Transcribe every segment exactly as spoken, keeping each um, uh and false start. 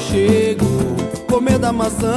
chego, comer da maçã,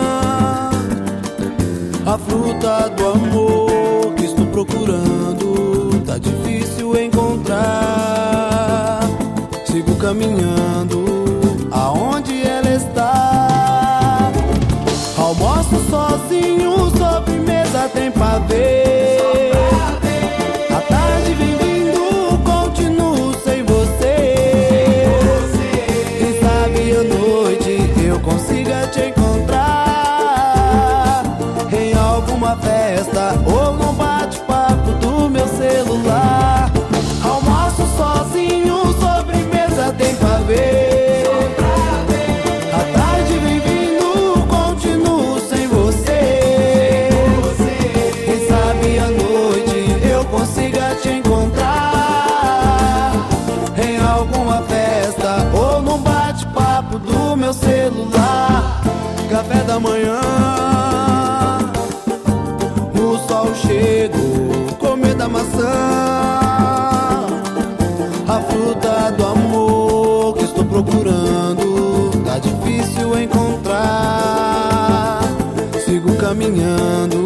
a fruta do amor que estou procurando. Tá difícil encontrar. Sigo caminhando aonde ela está. Almoço sozinho, sobremesa tem pra ver. A tarde vem vindo, continuo sem você. Quem sabe à noite eu consiga te encontrar em alguma festa ou num bate-papo do meu celular. Almoço sozinho, sobremesa tem pra ver. A tarde vem vindo, continuo sem você. Quem sabe à noite eu consiga te encontrar em alguma festa ou num bate-papo do meu celular. Café da manhã, o sol chegou, comer da maçã, a fruta do amor que estou procurando. Tá difícil encontrar. Sigo caminhando